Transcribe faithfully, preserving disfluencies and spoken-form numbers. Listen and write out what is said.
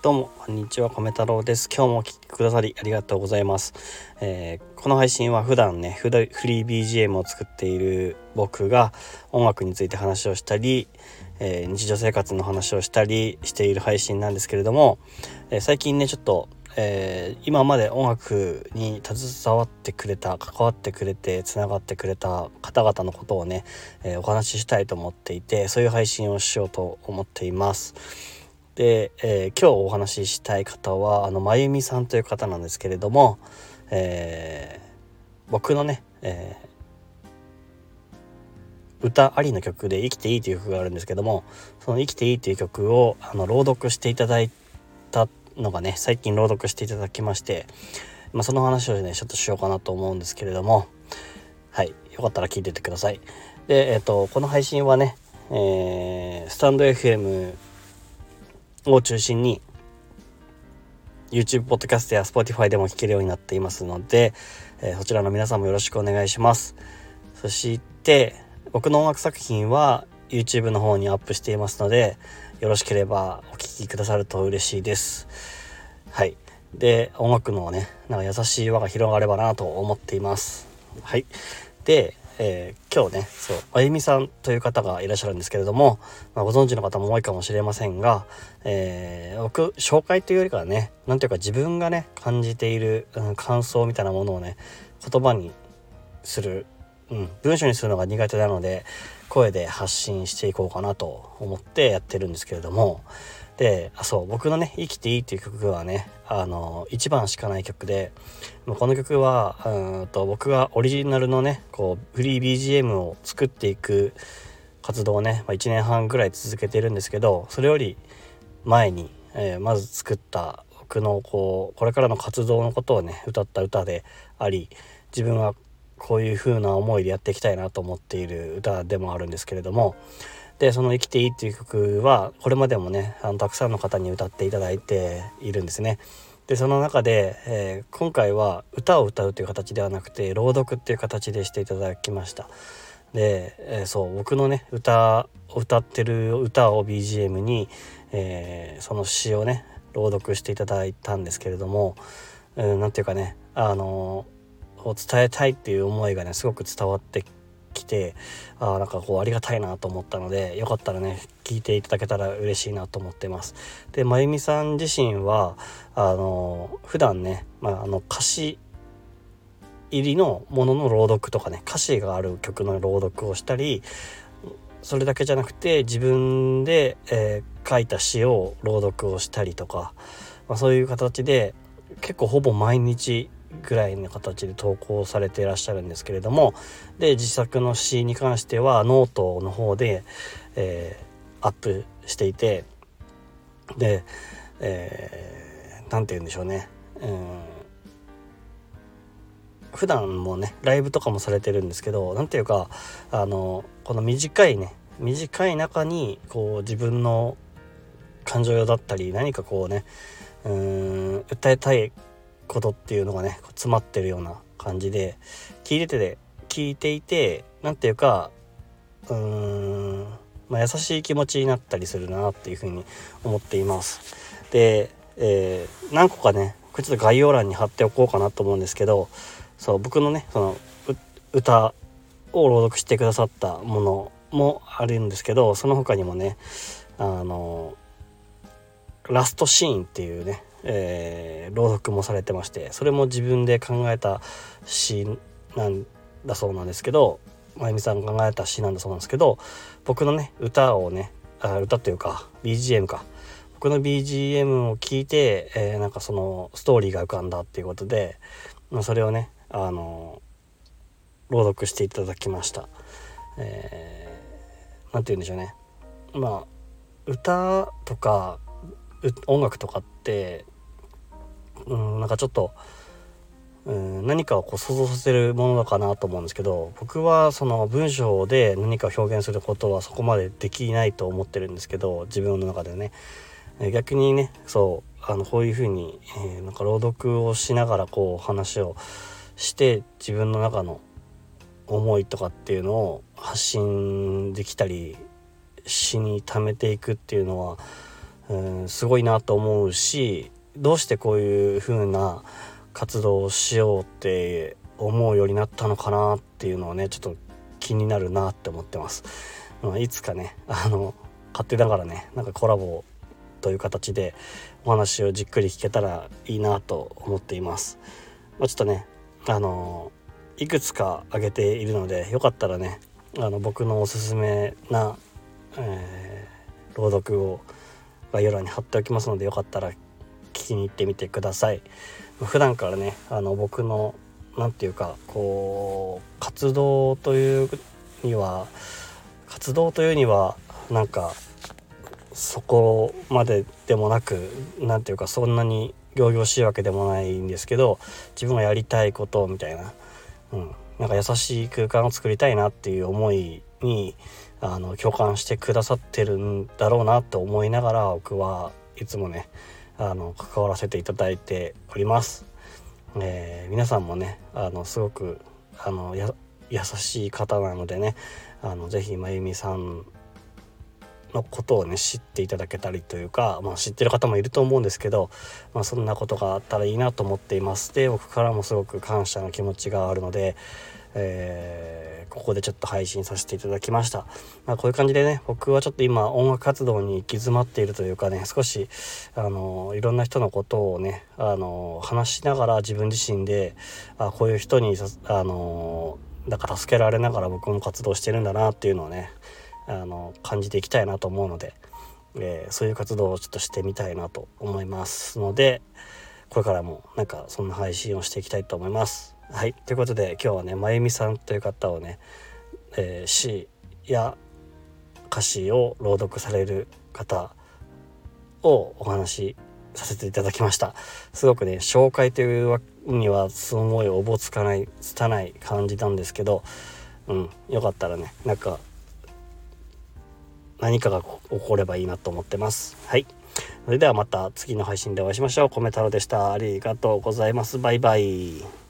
どうもこんにちは、米太郎です。今日もお聞きくださりありがとうございます。えー、この配信は普段ねフリー ビージーエム を作っている僕が音楽について話をしたり、えー、日常生活の話をしたりしている配信なんですけれども、えー、最近ねちょっと、えー、今まで音楽に携わってくれた関わってくれてつながってくれた方々のことをね、えー、お話ししたいと思っていて、そういう配信をしようと思っています。で、えー、今日お話ししたい方はあのまゆみさんという方なんですけれども、えー、僕のね、えー、歌ありの曲で生きていいという曲があるんですけども、その生きていいという曲をあの朗読していただいたのがね最近朗読していただきまして、まあ、その話をねちょっとしようかなと思うんですけれども、はい、よかったら聞いていてください。で、えーと、この配信はね、えー、スタンド エフエムを中心に YouTube ポッドキャストや Spotify でも聞けるようになっていますので、えー、そちらの皆さんもよろしくお願いします。そして僕の音楽作品は YouTube の方にアップしていますので、よろしければお聴きくださると嬉しいです。はい。で、音楽のねなんか優しい輪が広がればなと思っています。はい。で、えー、今日ねそうあゆみさんという方がいらっしゃるんですけれども、まあ、ご存知の方も多いかもしれませんが、えー、僕紹介というよりかはねなんていうか自分がね感じている、うん、感想みたいなものをね言葉にする、うん、文章にするのが苦手なので声で発信していこうかなと思ってやってるんですけれども、で、あ、そう僕のね生きていいっていう曲はねあのいちばんしかない曲で、この曲はうんと僕がオリジナルのねこうフリー ビージーエム を作っていく活動をね、まあ、いちねんはんぐらい続けてるんですけど、それより前に、えー、まず作った僕のこうこれからの活動のことをね歌った歌であり、自分はこういう風な思いでやっていきたいなと思っている歌でもあるんですけれども、でその生きていいっていう曲はこれまでもねあのたくさんの方に歌っていただいているんですね。でその中で、えー、今回は歌を歌うという形ではなくて朗読っていう形でしていただきました。で、えー、そう僕のね歌を歌ってる歌を ビージーエム に、えー、その詩をね朗読していただいたんですけれども、うん、なんていうかねあのー、伝えたいっていう思いがねすごく伝わってきて、あなんかこうありがたいなと思ったので、よかったらね聞いていただけたら嬉しいなと思ってます。でまゆみさん自身はあの普段ね、まあ、あの歌詞入りのものの朗読とかね歌詞がある曲の朗読をしたり、それだけじゃなくて自分で、えー、書いた詩を朗読をしたりとか、まあ、そういう形で結構ほぼ毎日ぐらいの形で投稿されていらっしゃるんですけれども、で自作の詩に関してはノートの方で、えー、アップしていて、で、えー、なんて言うんでしょうね、うん普段もねライブとかもされてるんですけど、なんていうかあのこの短いね短い中にこう自分の感情だったり何かこうねうーん訴えたいことっていうのがね詰まってるような感じで聞いててで聞いていてなんていうかうーん、まあ、優しい気持ちになったりするなっていうふうに思っています。で、えー、何個かねこれちょっと概要欄に貼っておこうかなと思うんですけど、そう僕のねその歌を朗読してくださったものもあるんですけど、その他にもねあのラストシーンっていうね、えー、朗読もされてまして、それも自分で考えた詩なんだそうなんですけど、まゆみさんが考えた詩なんだそうなんですけど、僕のね歌をねあ歌というか ビージーエム か僕の ビージーエム を聞いて、えー、なんかそのストーリーが浮かんだっていうことで、まあ、それをねあの朗読していただきました。えー、なんて言うんでしょうね、まあ歌とか音楽とかって、うん、なんかちょっと、うん、何かをこう想像させるものだかなと思うんですけど、僕はその文章で何かを表現することはそこまでできないと思ってるんですけど、自分の中でね、え逆にねそうあのこういう風に、えー、なんか朗読をしながらこう話をして自分の中の思いとかっていうのを発信できたり詩に溜めていくっていうのは、ううんすごいなと思うし、どうしてこういう風な活動をしようって思うようになったのかなっていうのをねちょっと気になるなって思ってます。まあ、いつかねあの勝手ながらねなんかコラボという形でお話をじっくり聞けたらいいなと思っています。まあ、ちょっとねあのいくつか挙げているのでよかったらねあの僕のおすすめな、えー、朗読を概要欄に貼っておきますのでよかったら聞きに行ってみてください。普段からねあの僕のなんていうかこう活動というには活動というにはなんかそこまででもなくなんていうかそんなに仰々しいわけでもないんですけど、自分がやりたいことみたいな、うん、なんか優しい空間を作りたいなっていう思いにあの共感してくださってるんだろうなと思いながら僕はいつもねあの関わらせていただいております。えー、皆さんもねあのすごくあのや優しい方なのでねあのぜひまゆみさんのことをね知っていただけたりというか、まあ、知ってる方もいると思うんですけど、まあ、そんなことがあったらいいなと思っています。で僕からもすごく感謝の気持ちがあるので、えー、ここでちょっと配信させていただきました。まあ、こういう感じでね僕はちょっと今音楽活動に行き詰まっているというかね少しあのいろんな人のことをねあの話しながら自分自身であこういう人にあのだから助けられながら僕も活動してるんだなっていうのをねあの感じていきたいなと思うので、えー、そういう活動をちょっとしてみたいなと思いますのでこれからもなんかそんな配信をしていきたいと思います。はい、ということで今日はねまゆみさんという方をね、えー、詩や歌詞を朗読される方をお話しさせていただきました。すごくね紹介というにはすごいおぼつかない拙い感じなんですけど、うん、よかったらねなんか何かが起こればいいなと思ってます。はい、それではまた次の配信でお会いしましょう。米太郎でした。ありがとうございます。バイバイ。